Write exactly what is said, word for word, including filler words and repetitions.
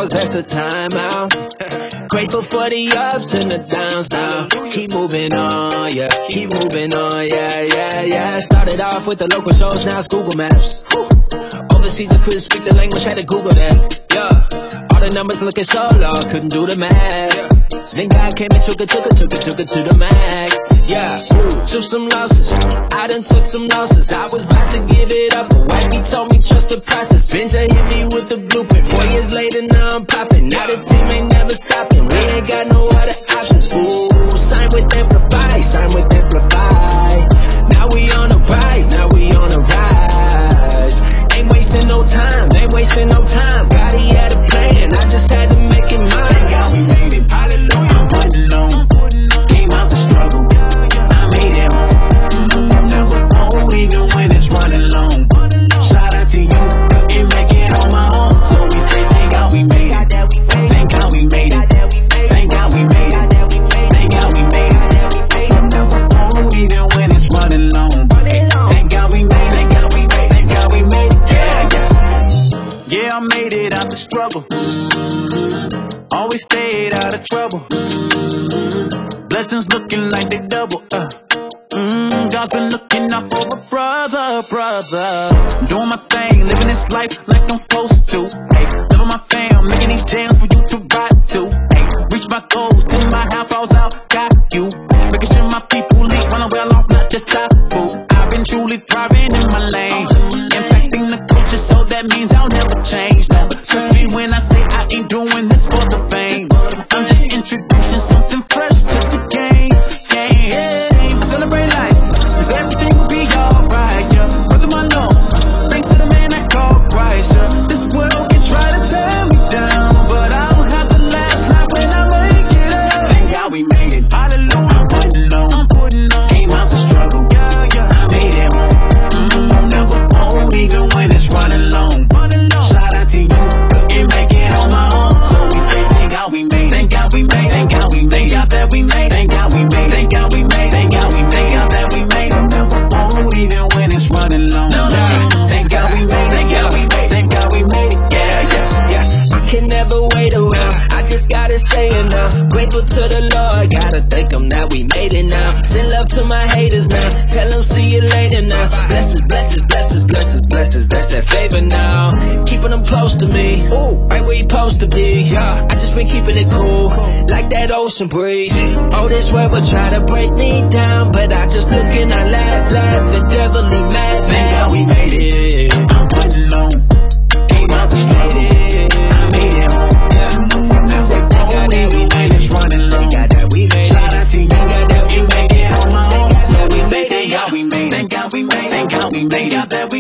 cause that's a timeout. Grateful for the ups and the downs now. Keep moving on, yeah, keep moving on, yeah, yeah, yeah. Started off with the local shows, now it's Google Maps. Overseas I couldn't speak the language, had to Google that, yeah. All the numbers looking so low, couldn't do the math. Then God came and took it, took it, took it, took it to the max. Yeah, took some losses, I done took some losses. I was about to give it up, but wifey told me trust the process. Benja hit me with the blueprint, four years later now I'm popping. Now the team ain't never stopping, we ain't got no other options. Ooh, sign with Amplify, sign with Amplify. Now we on a rise, now we on a rise. Ain't wasting no time, ain't wasting no time. God, he had a plan, I just had to make it mine. Thank God we made it, hallelujah. I'm putting on, came out the struggle, I made it home. Never fold even when it's running long. Shout out to you, couldn't make it on my own. So we say thank God we made it, thank God we made it, thank God we made it, thank God we made it. Never fold even when it's running long. Thank God we made it, thank God we made it, thank God we made it. Yeah, yeah. Yeah, I made it out the struggle. Always stayed out of trouble. Blessings looking like they double. Uh. Mm, God's been looking out for a brother, brother. Doing my thing, living this life like I'm supposed to. Hey, living my fam, making these jams for you to ride to. Hey, reach my goals till my half falls out. Got you, making sure my people leave, running well off, not just top food. I've been truly thriving in my lane, impacting the culture, so that means I'll never change. No, trust me when I say I ain't doing this for the fame. I'm just introducing something fresh to the game. Game, I celebrate life, cause everything will be alright, yeah. Whether my nose, thanks to the man I call Christ, yeah. This world can try to tear me down, but I don't have the last laugh when I make it up. Thank God we made it, hallelujah. I'm putting on, I'm putting on. Came out the struggle, yeah, yeah. I made it home. Mm-hmm. Never fold even when it's running long. Shout out to you, couldn't make it on my own. So we say thank God we made it, thank God we made it, thank God we made it, thank God that we made it, thank God we made it, thank God we made it, thank God we made it, thank God that we made it. Never fold even when it's running long. No, no. Thank God we made it, thank God we made it, thank God we made it. Yeah, yeah, yeah. I can never wait around, I just gotta say it now. Grateful to the Lord, gotta thank him that we made it now. Send love to my haters now, tell them see you later now. Blessings, blessings, blessings, blessings, blessings, that's that favor now. Keeping them close to me, ooh, right where you supposed to be. Yeah, I just been keeping it cool, like that ocean breeze. Oh, this world will try to break me down, but I just look and I laugh, laugh, the devil he mad. Thank God we made it, I'm putting on, came out the struggle, I made it home. I said thank God that we made it, running low. Thank God that we made it, shout out to you, thank God that we made it on my own. So we say thank God we made it, thank God we made it, thank God we made it, thank God that we